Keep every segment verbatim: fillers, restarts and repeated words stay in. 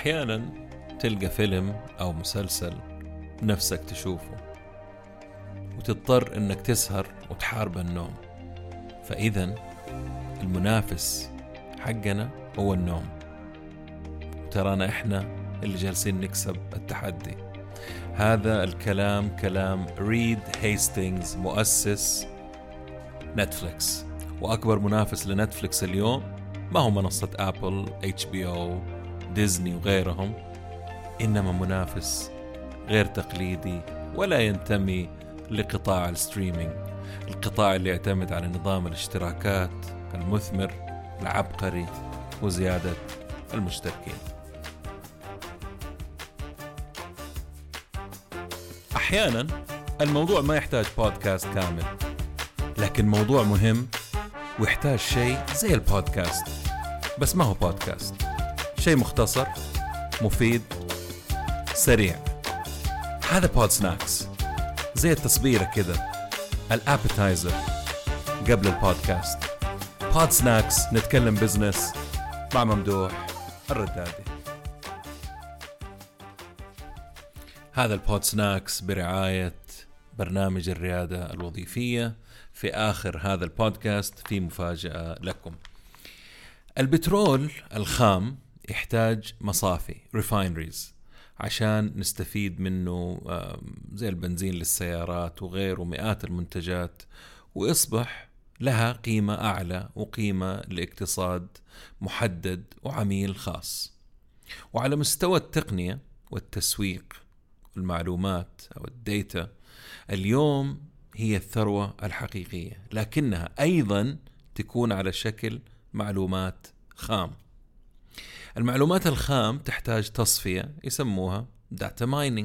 أحيانا تلقى فيلم أو مسلسل نفسك تشوفه وتضطر أنك تسهر وتحارب النوم. فإذن المنافس حقنا هو النوم، وترانا إحنا اللي جالسين نكسب التحدي. هذا الكلام كلام ريد هيستينغز، مؤسس نتفليكس، وأكبر منافس لنتفليكس اليوم ما هو منصة أبل، اتش بي او، ديزني وغيرهم، إنما منافس غير تقليدي ولا ينتمي لقطاع الستريمينج، القطاع اللي يعتمد على نظام الاشتراكات المثمر العبقري وزيادة المشتركين. أحيانا الموضوع ما يحتاج بودكاست كامل، لكن موضوع مهم ويحتاج شيء زي البودكاست، بس ما هو بودكاست، شيء مختصر مفيد سريع. هذا بود سناكس، زي التصبيرة كده، الابيتايزر قبل البودكاست. بود سناكس، نتكلم بزنس مع ممدوح الردادي. هذا البود سناكس برعاية برنامج الريادة الوظيفية. في آخر هذا البودكاست في مفاجأة لكم. البترول الخام يحتاج مصافي refineries عشان نستفيد منه، زي البنزين للسيارات وغيره، مئات المنتجات، ويصبح لها قيمة أعلى وقيمة لاقتصاد محدد وعميل خاص. وعلى مستوى التقنية والتسويق والمعلومات أو الديتا، اليوم هي الثروة الحقيقية، لكنها أيضا تكون على شكل معلومات خام. المعلومات الخام تحتاج تصفية يسموها داتا مايننج،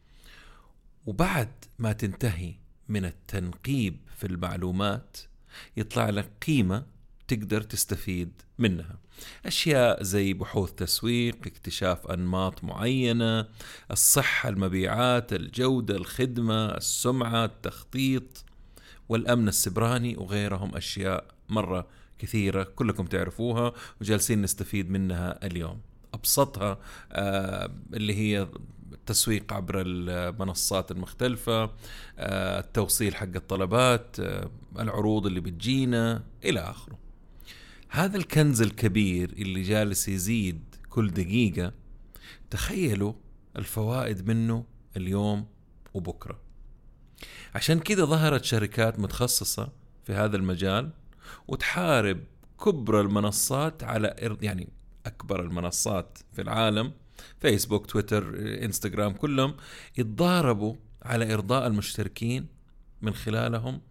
وبعد ما تنتهي من التنقيب في المعلومات يطلع لك قيمة تقدر تستفيد منها. أشياء زي بحوث تسويق، اكتشاف أنماط معينة، الصحة، المبيعات، الجودة، الخدمة، السمعة، التخطيط، والأمن السبراني وغيرهم. أشياء مرة كثيرة كلكم تعرفوها وجالسين نستفيد منها اليوم. أبسطها آه اللي هي التسويق عبر المنصات المختلفة، آه التوصيل حق الطلبات، آه العروض اللي بتجينا إلى آخره. هذا الكنز الكبير اللي جالس يزيد كل دقيقة، تخيلوا الفوائد منه اليوم وبكرة. عشان كده ظهرت شركات متخصصة في هذا المجال وتحارب كبرى المنصات على يعني أكبر المنصات في العالم، فيسبوك، تويتر، إنستغرام، كلهم يتضاربوا على إرضاء المشتركين من خلالهم.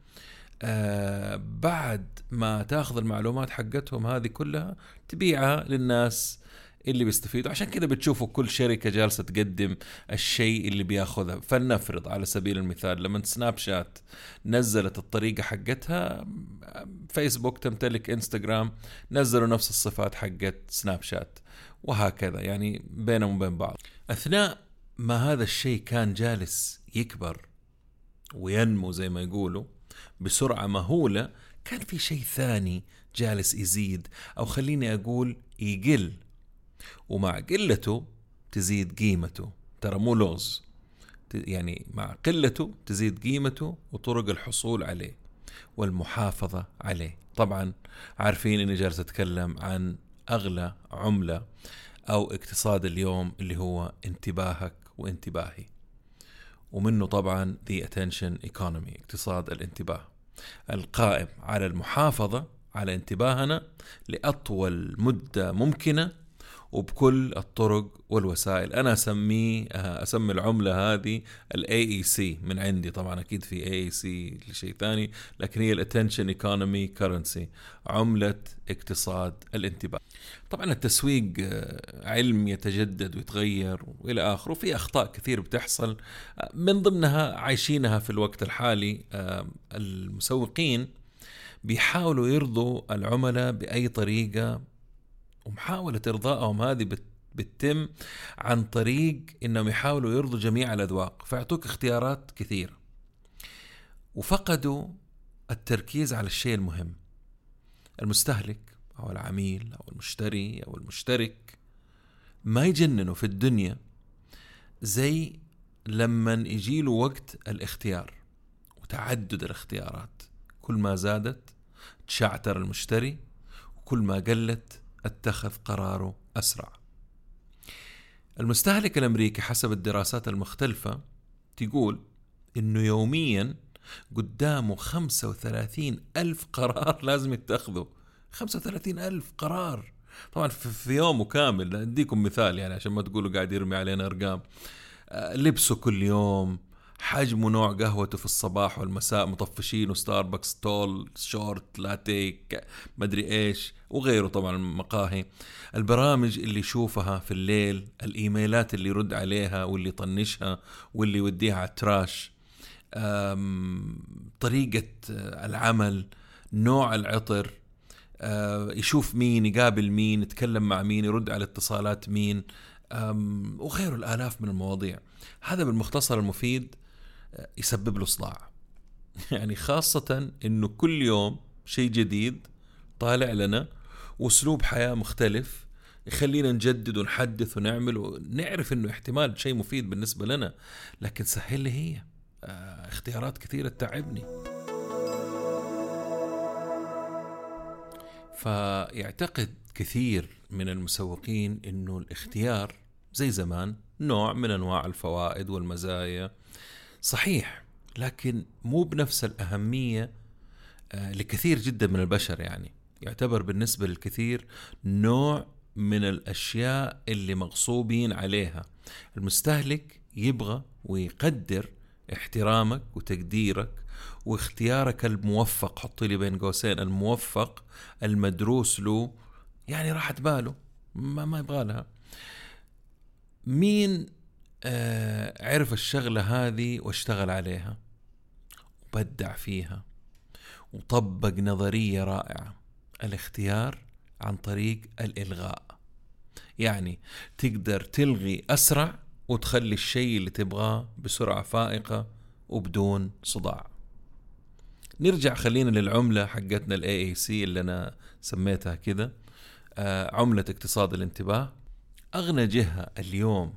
آه بعد ما تاخذ المعلومات حقتهم هذه كلها تبيعها للناس اللي بيستفيدوا. عشان كده بتشوفوا كل شركة جالسة تقدم الشيء اللي بياخذها. فلنفرض على سبيل المثال لما سناب شات نزلت الطريقة حقتها، فيسبوك تمتلك إنستغرام نزلوا نفس الصفات حقت سناب شات، وهكذا يعني بينهم وبين بعض. أثناء ما هذا الشيء كان جالس يكبر وينمو زي ما يقولوا بسرعة مهولة، كان في شيء ثاني جالس يزيد، أو خليني أقول يقل، ومع قلته تزيد قيمته. ترى مو لغز، يعني مع قلته تزيد قيمته وطرق الحصول عليه والمحافظة عليه. طبعا عارفين إني جالس أتكلم عن أغلى عملة أو اقتصاد اليوم اللي هو انتباهك وانتباهي، ومنه طبعا the attention economy، اقتصاد الانتباه، القائم على المحافظة على انتباهنا لأطول مدة ممكنة وبكل الطرق والوسائل. أنا أسميه أسمي العملة هذه ال إيه إي سي من عندي، طبعا أكيد في إيه إي سي لشيء ثاني، لكن هي ال attention economy currency، عملة اقتصاد الانتباه. طبعا التسويق علم يتجدد ويتغير وإلى آخره، وفي أخطاء كثير بتحصل، من ضمنها عايشينها في الوقت الحالي. المسوقين بيحاولوا يرضوا العملاء بأي طريقة، ومحاولة إرضائهم هذه بتتم عن طريق إنهم يحاولوا يرضوا جميع الأذواق، فيعطوك اختيارات كثيرة، وفقدوا التركيز على الشيء المهم. المستهلك أو العميل أو المشتري أو المشترك ما يجننوا في الدنيا زي لما يجيله وقت الاختيار وتعدد الاختيارات. كل ما زادت تشعتر المشتري، وكل ما قلت اتخذ قراره أسرع. المستهلك الأمريكي حسب الدراسات المختلفة تقول إنه يوميا قدامه خمسة وثلاثين ألف قرار لازم يتخذه. خمسة وثلاثين ألف قرار طبعا في يومه كامل. أديكم مثال يعني عشان ما تقولوا قاعد يرمي علينا أرقام. لبسه كل يوم، حجمه، نوع قهوته في الصباح والمساء، مطفشين وستاربكس، تول، شورت، لاتيه، مدري ايش وغيره. طبعا المقاهي، البرامج اللي يشوفها في الليل، الايميلات اللي يرد عليها واللي يطنشها واللي يوديها على التراش، طريقة العمل، نوع العطر، يشوف مين، يقابل مين، يتكلم مع مين، يرد على اتصالات مين، وغيره الآلاف من المواضيع. هذا بالمختصر المفيد يسبب له صداع يعني، خاصة إنه كل يوم شيء جديد طالع لنا وأسلوب حياة مختلف يخلينا نجدد ونحدث ونعمل ونعرف إنه احتمال شيء مفيد بالنسبة لنا، لكن سهل لي هي اختيارات كثيرة تعبني. فيعتقد كثير من المسوقين إنه الاختيار زي زمان نوع من أنواع الفوائد والمزايا، صحيح، لكن مو بنفس الأهمية لكثير جدا من البشر. يعني يعتبر بالنسبة للكثير نوع من الأشياء اللي مغصوبين عليها. المستهلك يبغى ويقدر احترامك وتقديرك واختيارك الموفق، حطي لي بين قوسين الموفق المدروس له، يعني راحة باله ما, ما يبغى لها. مين آه عرف الشغلة هذه واشتغل عليها وبدع فيها وطبق نظرية رائعة، الاختيار عن طريق الإلغاء. يعني تقدر تلغي أسرع وتخلي الشيء اللي تبغاه بسرعة فائقة وبدون صداع. نرجع خلينا للعملة حقتنا ال إيه إيه سي اللي أنا سميتها كده، آه عملة اقتصاد الانتباه. أغنى جهة اليوم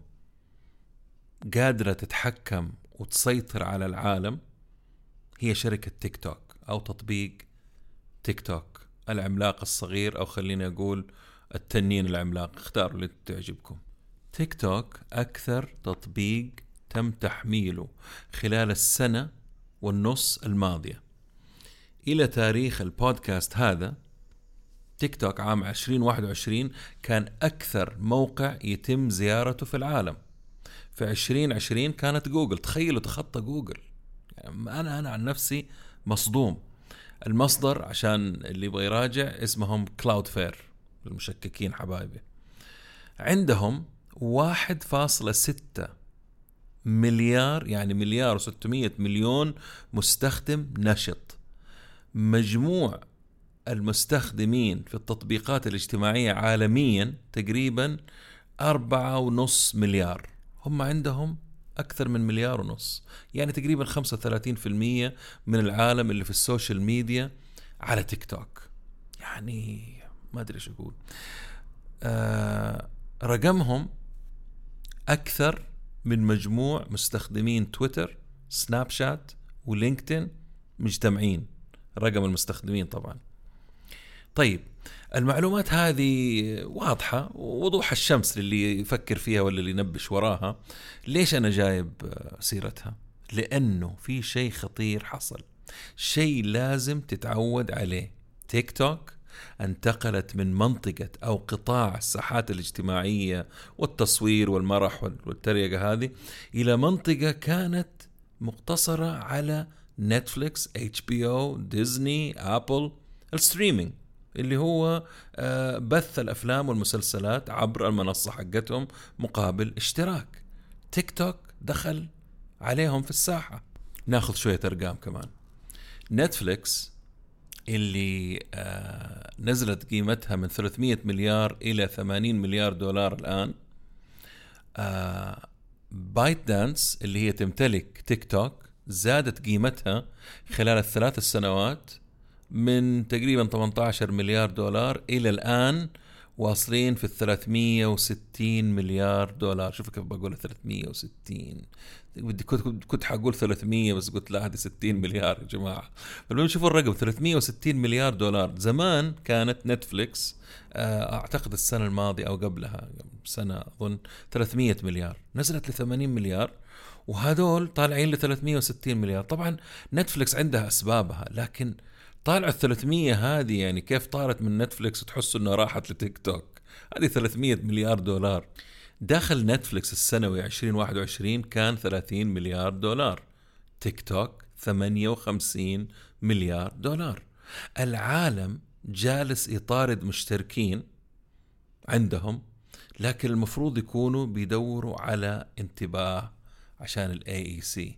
قادرة تتحكم وتسيطر على العالم هي شركة تيك توك أو تطبيق تيك توك العملاق الصغير، أو خلينا أقول التنين العملاق، اختاروا اللي تعجبكم. تيك توك أكثر تطبيق تم تحميله خلال السنة والنص الماضية. إلى تاريخ البودكاست هذا تيك توك عام عشرين واحد وعشرين كان أكثر موقع يتم زيارته في العالم. في عشرين عشرين كانت جوجل، تخيلوا تخطى جوجل. يعني أنا أنا عن نفسي مصدوم. المصدر عشان اللي يبغى يراجع اسمهم كلاود فير، المشككين حبايبي. عندهم واحد فاصلة ستة مليار، يعني مليار وستمية مليون مستخدم نشط. مجموع المستخدمين في التطبيقات الاجتماعية عالميا تقريبا أربعة ونص مليار. هم عندهم أكثر من مليار ونص، يعني تقريبا خمسة وثلاثين بالمية من العالم اللي في السوشيال ميديا على تيك توك. يعني ما أدري شو أقول. آه رقمهم أكثر من مجموع مستخدمين تويتر، سناب شات ولينكدين مجتمعين، رقم المستخدمين طبعا. طيب المعلومات هذه واضحة ووضوح الشمس للي يفكر فيها ولا اللي ينبش وراها. ليش أنا جايب سيرتها؟ لأنه في شيء خطير حصل، شيء لازم تتعود عليه. تيك توك انتقلت من منطقة أو قطاع الساحات الاجتماعية والتصوير والمرح والتريقة هذه إلى منطقة كانت مقتصرة على نتفليكس، اتش بي او، ديزني، أبل، الستريمينج اللي هو بث الأفلام والمسلسلات عبر المنصة حقتهم مقابل اشتراك. تيك توك دخل عليهم في الساحة. ناخذ شوية أرقام كمان. نتفليكس اللي آه نزلت قيمتها من ثلاثمية مليار إلى ثمانين مليار دولار الآن. آه بايت دانس اللي هي تمتلك تيك توك زادت قيمتها خلال الثلاث السنوات من تقريبا ثمانية عشر مليار دولار إلى الآن واصلين في الثلاثمية وستين مليار دولار. شوف كيف بقول ثلاثمية وستين، بدي كنت كنت حقول ثلاثمية بس قلت لا هذه ستين مليار يا جماعة. فلما نشوف الرقم ثلاثمية وستين مليار دولار. زمان كانت نتفليكس أعتقد السنة الماضية أو قبلها سنة أظن ثلاثمية مليار، نزلت ل ثمانين مليار، وهذول طالعين ل ثلاثمية وستين مليار. طبعا نتفليكس عندها أسبابها، لكن طالع الثلاثمية هذه يعني كيف طارت من نتفليكس وتحس انها راحت لتيك توك؟ هذه ثلاثمية مليار دولار. داخل نتفليكس السنوي عشرين واحد وعشرين كان ثلاثين مليار دولار، تيك توك ثمانية وخمسين مليار دولار. العالم جالس يطارد مشتركين عندهم، لكن المفروض يكونوا بيدوروا على انتباه عشان الاي اي سي،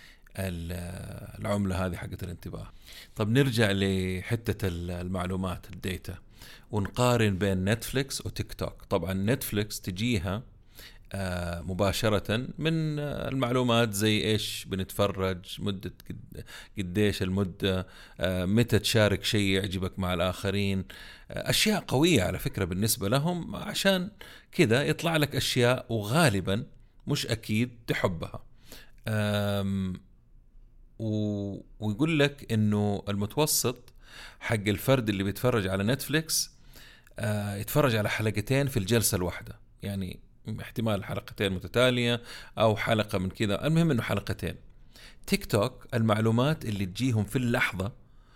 العملة هذه حقت الانتباه. طب نرجع لحتة المعلومات الديتا ونقارن بين نتفليكس وتيك توك. طبعا نتفليكس تجيها مباشرة من المعلومات زي إيش بنتفرج، مدة قديش المدة، متى تشارك شيء يعجبك مع الآخرين، أشياء قوية على فكرة بالنسبة لهم، عشان كذا يطلع لك أشياء وغالبا مش أكيد تحبها. ويقول لك إنه المتوسط حق الفرد اللي بيتفرج على نتفليكس يتفرج على حلقتين في الجلسة الواحدة، يعني احتمال حلقتين متتالية أو حلقة من كذا، المهم إنه حلقتين. تيك توك المعلومات اللي تجيهم في اللحظة،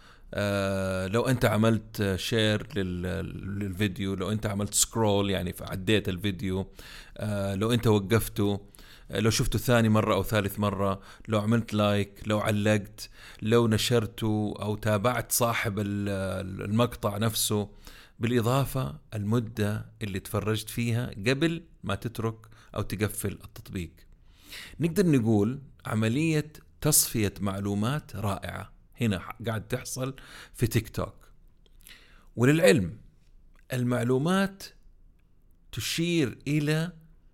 آه لو أنت عملت شير للفيديو، لو أنت عملت سكرول يعني فعديت الفيديو، آه لو أنت وقفته، لو شفته ثاني مرة أو ثالث مرة، لو عملت لايك، لو علقت، لو نشرته أو تابعت صاحب المقطع نفسه، بالإضافة المدة اللي تفرجت فيها قبل ما تترك أو تقفل التطبيق. نقدر نقول عملية تصفية معلومات رائعة هنا قاعد تحصل في تيك توك. وللعلم المعلومات تشير إلى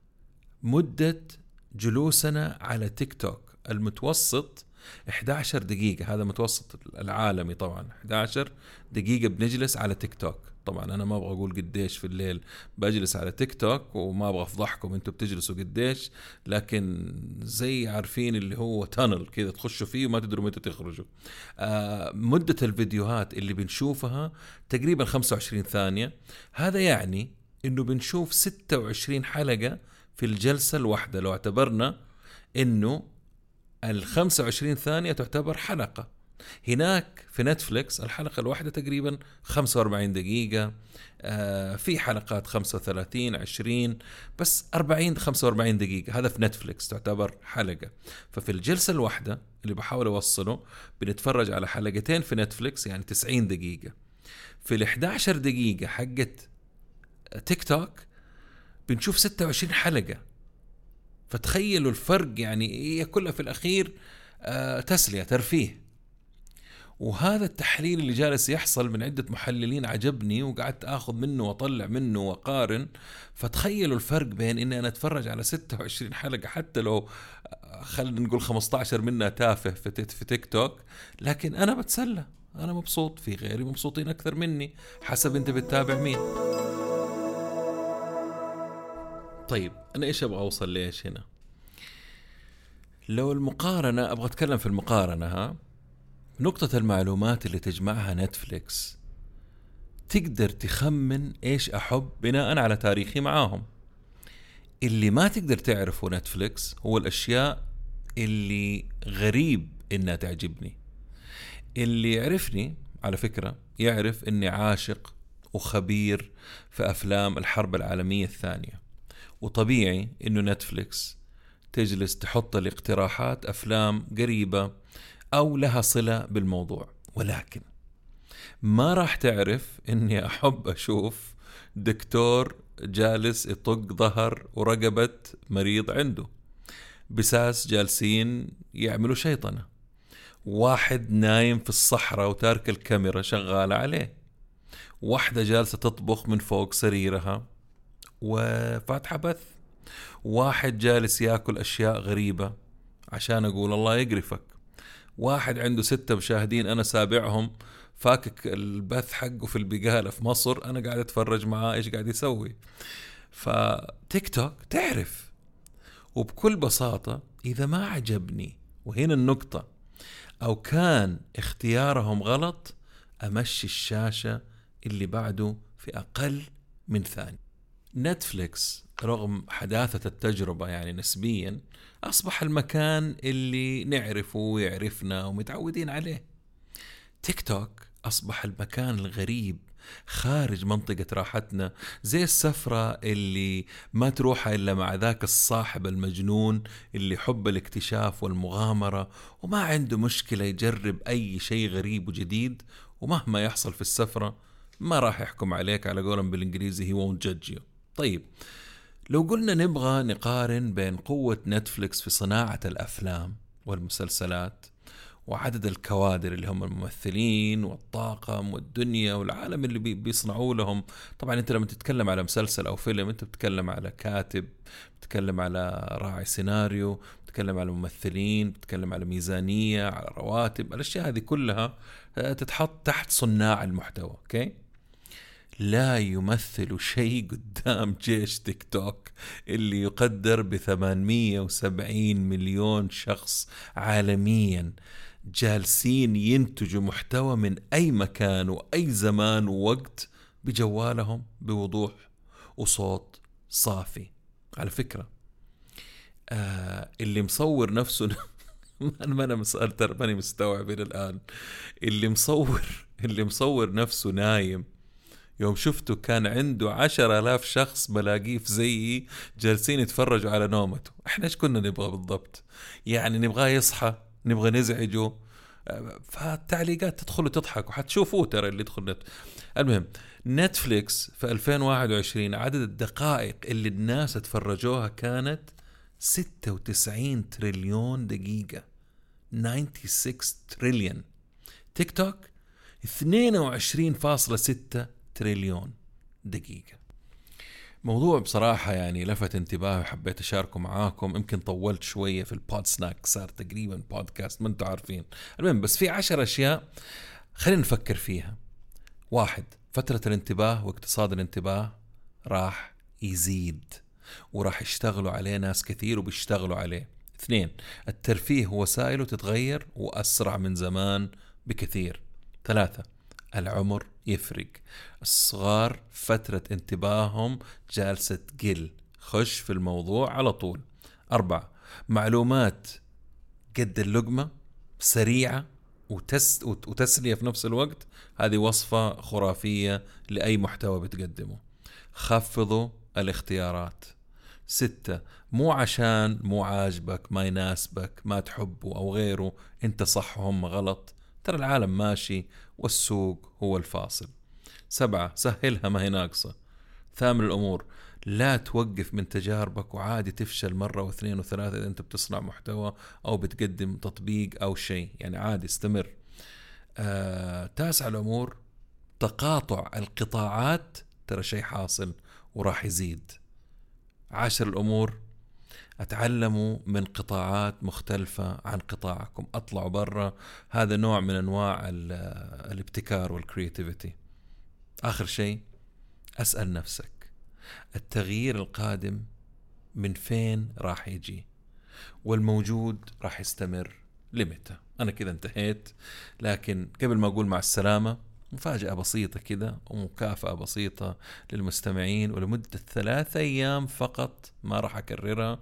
مدة جلوسنا على تيك توك المتوسط إحدى عشرة دقيقة، هذا متوسط العالمي طبعا، إحدى عشرة دقيقة بنجلس على تيك توك. طبعا أنا ما أبغى أقول قديش في الليل بجلس على تيك توك، وما أبغى أفضحكم أنتوا بتجلسوا قديش، لكن زي عارفين اللي هو تانل كذا تخشوا فيه وما تدروا متى تخرجوا. آه مدة الفيديوهات اللي بنشوفها تقريبا خمسة وعشرين ثانية، هذا يعني إنه بنشوف ستة وعشرين حلقة في الجلسة الواحدة. لو اعتبرنا إنه الخمسة وعشرين ثانية تعتبر حلقة، هناك في نتفليكس الحلقة الواحدة تقريبا خمسة وأربعين دقيقة، آه في حلقات خمسة وثلاثين عشرين، بس أربعين خمسة وأربعين دقيقة هذا في نتفليكس تعتبر حلقة. ففي الجلسة الواحدة اللي بحاول أوصله بنتفرج على حلقتين في نتفليكس يعني تسعين دقيقة. في الإحدى عشر دقيقة حقت تيك توك بنشوف ستة وعشرين حلقة. فتخيلوا الفرق، يعني هي كلها في الأخير آه تسلية ترفيه. وهذا التحليل اللي جالس يحصل من عدة محللين عجبني، وقعدت أخذ منه وأطلع منه وقارن. فتخيلوا الفرق بين إني أنا أتفرج على ستة وعشرين حلقة، حتى لو خلينا نقول خمسة عشر منها تافه في تيك توك، لكن أنا بتسلى، أنا مبسوط، في غيري مبسوطين أكثر مني، حسب أنت بتتابع مين. طيب أنا إيش أبغى أوصل ليش هنا؟ لو المقارنة أبغى أتكلم في المقارنة، ها نقطة المعلومات اللي تجمعها نتفليكس تقدر تخمن إيش أحب بناء على تاريخي معاهم. اللي ما تقدر تعرفه نتفليكس هو الأشياء اللي غريب إنها تعجبني. اللي يعرفني على فكرة يعرف إني عاشق وخبير في أفلام الحرب العالمية الثانية، وطبيعي إنه نتفليكس تجلس تحط الاقتراحات أفلام قريبة أو لها صلة بالموضوع. ولكن ما راح تعرف إني أحب أشوف دكتور جالس يطق ظهر ورقبة مريض عنده، بساس جالسين يعملوا شيطنة، واحد نايم في الصحراء وتارك الكاميرا شغالة عليه، واحدة جالسة تطبخ من فوق سريرها وفاتحة بث، واحد جالس يأكل أشياء غريبة عشان أقول الله يقرفك، واحد عنده ستة مشاهدين أنا سابعهم، فاكك البث حقه في البقالة في مصر، أنا قاعد أتفرج معاه إيش قاعد يسوي. فتيك توك تعرف، وبكل بساطة إذا ما عجبني، وهنا النقطة، أو كان اختيارهم غلط، أمشي الشاشة اللي بعده في أقل من ثانية. نتفليكس رغم حداثة التجربة يعني نسبيا أصبح المكان اللي نعرفه ويعرفنا ومتعودين عليه. تيك توك أصبح المكان الغريب خارج منطقة راحتنا، زي السفرة اللي ما تروحها إلا مع ذاك الصاحب المجنون اللي حب الاكتشاف والمغامرة وما عنده مشكلة يجرب أي شيء غريب وجديد، ومهما يحصل في السفرة ما راح يحكم عليك، على قولهم بالإنجليزي he won't judge you. طيب لو قلنا نبغى نقارن بين قوة نتفليكس في صناعة الأفلام والمسلسلات وعدد الكوادر اللي هم الممثلين والطاقم والدنيا والعالم اللي بيصنعوا لهم. طبعا انت لما تتكلم على مسلسل او فيلم انت بتتكلم على كاتب، بتتكلم على راعي سيناريو، بتتكلم على ممثلين، بتتكلم على ميزانية، على رواتب، الاشياء هذه كلها تتحط تحت صناع المحتوى. اوكي، لا يمثل شيء قدام جيش تيك توك اللي يقدر بثمانمية وسبعين مليون شخص عالميا جالسين ينتجوا محتوى من أي مكان وأي زمان ووقت بجوالهم بوضوح وصوت صافي. على فكرة آه اللي مصور نفسه ما أنا مسألة ترى ماني مستوعب إلى الآن، اللي مصور اللي مصور نفسه نايم يوم شفته كان عنده عشر آلاف شخص بلاقيه زيي جالسين يتفرجوا على نومته. احنا ايش كنا نبغى بالضبط؟ يعني نبغاه يصحى، نبغى نزعجه، فالتعليقات تدخلوا تضحكوا حتشوفوه ترى اللي يدخل نت. المهم نتفليكس في ألفين وواحد وعشرين عدد الدقائق اللي الناس تفرجوها كانت ستة وتسعين تريليون دقيقة، ستة وتسعين تريليون. تيك توك اثنين وعشرين فاصلة ستة تريليون دقيقة. موضوع بصراحة يعني لفت انتباهي وحبيت أشاركه معاكم. يمكن طولت شوية في البود سناك، صار تقريبا بودكاست ما انتوا عارفين. المهم بس في عشر أشياء خلينا نفكر فيها. واحد، فترة الانتباه واقتصاد الانتباه راح يزيد وراح يشتغلوا عليه ناس كثير وبيشتغلوا عليه. اثنين، الترفيه وسائله تتغير وأسرع من زمان بكثير. ثلاثة، العمر يفرق، الصغار فترة انتباههم جالسة تقل، خش في الموضوع على طول. أربعة، معلومات قد اللقمة، سريعة وتس وتسلية في نفس الوقت، هذه وصفة خرافية لأي محتوى بتقدمه. خفضوا الاختيارات. ستة، مو عشان مو عاجبك، ما يناسبك، ما تحبه أو غيره انت صح وهم غلط، ترى العالم ماشي والسوق هو الفاصل. سبعة، سهلها ما هي ناقصة. ثامن الأمور، لا توقف من تجاربك، وعادي تفشل مرة واثنين وثلاثة إذا أنت بتصنع محتوى أو بتقدم تطبيق أو شيء، يعني عادي استمر. آه، تاسع الأمور، تقاطع القطاعات ترى شيء حاصل وراح يزيد. عاشر الأمور، أتعلموا من قطاعات مختلفة عن قطاعكم، أطلعوا برا، هذا نوع من أنواع الابتكار والكرياتيفيتي. آخر شيء، أسأل نفسك التغيير القادم من فين راح يجي، والموجود راح يستمر لمتى. أنا كذا انتهيت، لكن قبل ما أقول مع السلامة مفاجأة بسيطة كده ومكافأة بسيطة للمستمعين، ولمدة ثلاثة أيام فقط ما راح أكررها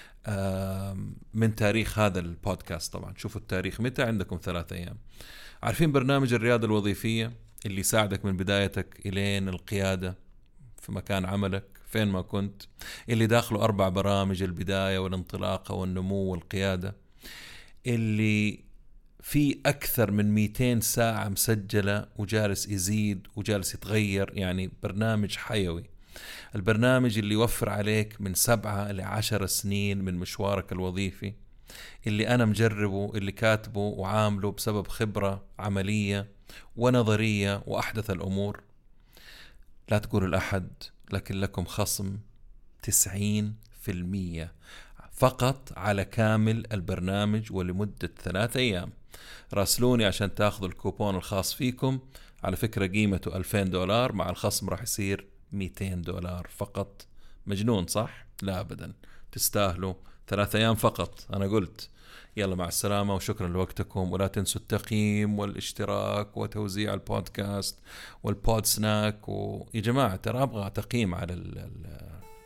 من تاريخ هذا البودكاست. طبعا شوفوا التاريخ متى، عندكم ثلاثة أيام. عارفين برنامج الريادة الوظيفية اللي يساعدك من بدايتك إلين القيادة في مكان عملك فين ما كنت، اللي داخله أربع برامج، البداية والانطلاقة والنمو والقيادة، اللي في أكثر من مئتين ساعة مسجلة وجالس يزيد وجالس يتغير، يعني برنامج حيوي. البرنامج اللي يوفر عليك من سبعة لعشر سنين من مشوارك الوظيفي، اللي أنا مجربه، اللي كاتبه وعامله بسبب خبرة عملية ونظرية وأحدث الأمور. لا تقولوا لأحد، لكن لكم خصم تسعين في المية فقط على كامل البرنامج ولمدة ثلاثة أيام. راسلوني عشان تاخذوا الكوبون الخاص فيكم. على فكرة قيمته ألفين دولار، مع الخصم راح يصير مئتين دولار فقط. مجنون صح؟ لا أبدا، تستاهلوا. ثلاثة أيام فقط. أنا قلت يلا مع السلامة وشكرا لوقتكم، ولا تنسوا التقييم والاشتراك وتوزيع البودكاست والبود سناك. ويا جماعة ترى أبغى تقييم على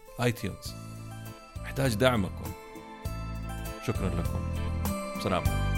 الايتيونز، محتاج دعمكم. شكرا لكم. سلام.